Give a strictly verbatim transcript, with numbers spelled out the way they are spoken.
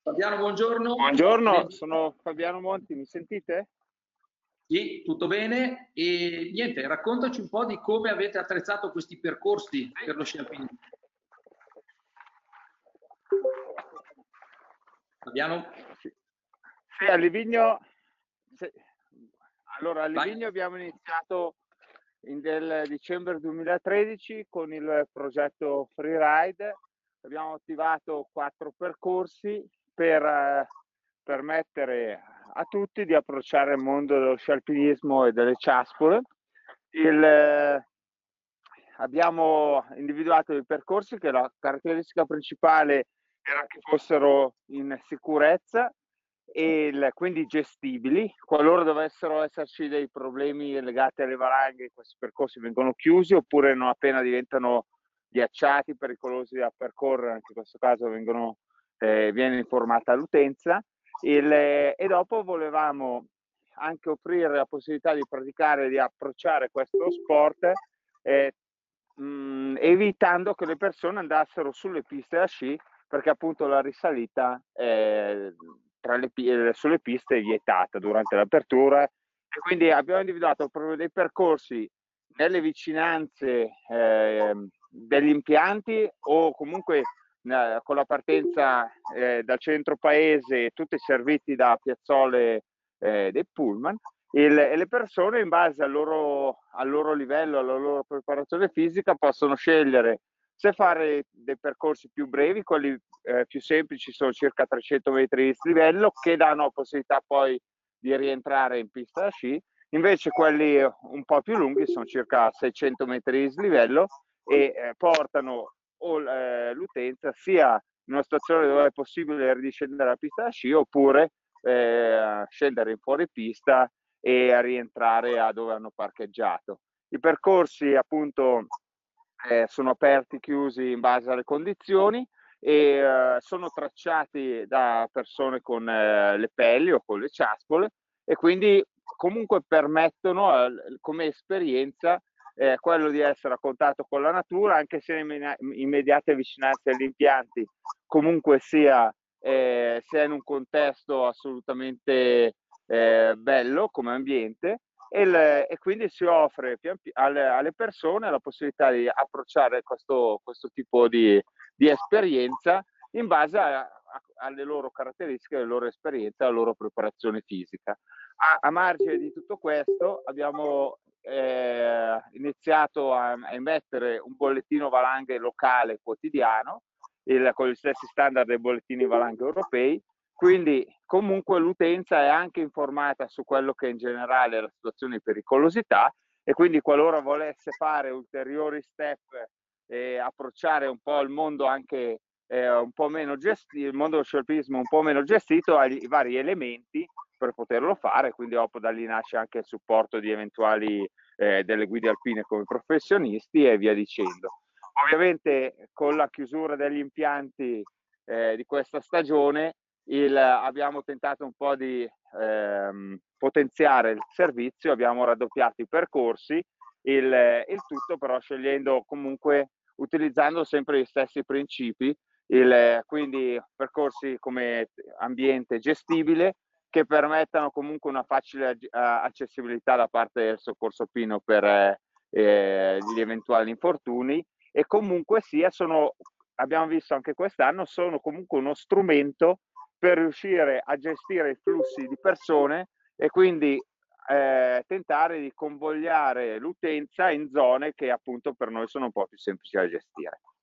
Fabiano, buongiorno. Buongiorno, sono Fabiano Monti, mi sentite? Sì, tutto bene. E niente, raccontaci un po' di come avete attrezzato questi percorsi per lo sci alpinismo. Fabiano? Sì, sì, a Livigno, sì. Allora, a Vai. Livigno abbiamo iniziato in del dicembre duemilatredici con il progetto Freeride. Abbiamo attivato quattro percorsi per eh, permettere a tutti di approcciare il mondo dello sci alpinismo e delle ciaspole. Il, eh, abbiamo individuato dei percorsi che la caratteristica principale era che fossero in sicurezza e il, quindi gestibili. Qualora dovessero esserci dei problemi legati alle valanghe, questi percorsi vengono chiusi, oppure non appena diventano ghiacciati, pericolosi da percorrere, anche in questo caso vengono, eh, viene informata l'utenza. Il, e dopo volevamo anche offrire la possibilità di praticare, di approcciare questo sport, eh, mh, evitando che le persone andassero sulle piste da sci, perché appunto la risalita eh, tra le, sulle piste è vietata durante l'apertura, e quindi abbiamo individuato proprio dei percorsi nelle vicinanze eh, degli impianti, o comunque eh, con la partenza eh, dal centro paese, tutti serviti da piazzole eh, dei pullman, il, e le persone, in base al loro, al loro livello, alla loro preparazione fisica, possono scegliere se fare dei percorsi più brevi. Quelli eh, più semplici sono circa trecento metri di dislivello, che danno la possibilità poi di rientrare in pista da sci. Invece quelli un po' più lunghi sono circa seicento metri di dislivello e eh, portano eh, l'utenza sia in una situazione dove è possibile ridiscendere la pista da sci, oppure eh, scendere in fuori pista e a rientrare a dove hanno parcheggiato. I percorsi appunto eh, sono aperti, chiusi in base alle condizioni, e eh, sono tracciati da persone con eh, le pelli o con le ciaspole, e quindi comunque permettono eh, come esperienza eh, quello di essere a contatto con la natura, anche se in immediate vicinanze agli impianti, comunque sia, eh, sia in un contesto assolutamente eh, bello come ambiente. E, il, e quindi si offre alle, alle persone la possibilità di approcciare questo, questo tipo di, di esperienza in base a, a, alle loro caratteristiche, alle loro esperienze, alla loro preparazione fisica. A, a margine di tutto questo abbiamo eh, iniziato a, a emettere un bollettino valanghe locale quotidiano, il, con gli stessi standard dei bollettini valanghe europei. Quindi comunque l'utenza è anche informata su quello che in generale è la situazione di pericolosità, e quindi qualora volesse fare ulteriori step e approcciare un po' il mondo anche eh, un po' meno gestito, il mondo dello sci alpinismo un po' meno gestito, ha i vari elementi per poterlo fare. Quindi dopo da lì nasce anche il supporto di eventuali eh, delle guide alpine come professionisti e via dicendo. Ovviamente con la chiusura degli impianti eh, di questa stagione, il, abbiamo tentato un po' di ehm, potenziare il servizio, abbiamo raddoppiato i percorsi, il, il tutto però scegliendo comunque, utilizzando sempre gli stessi principi, il, quindi percorsi come ambiente gestibile, che permettano comunque una facile uh, accessibilità da parte del soccorso alpino per eh, gli eventuali infortuni, e comunque sia sono, abbiamo visto anche quest'anno, sono comunque uno strumento per riuscire a gestire i flussi di persone, e quindi eh, tentare di convogliare l'utenza in zone che appunto per noi sono un po' più semplici da gestire.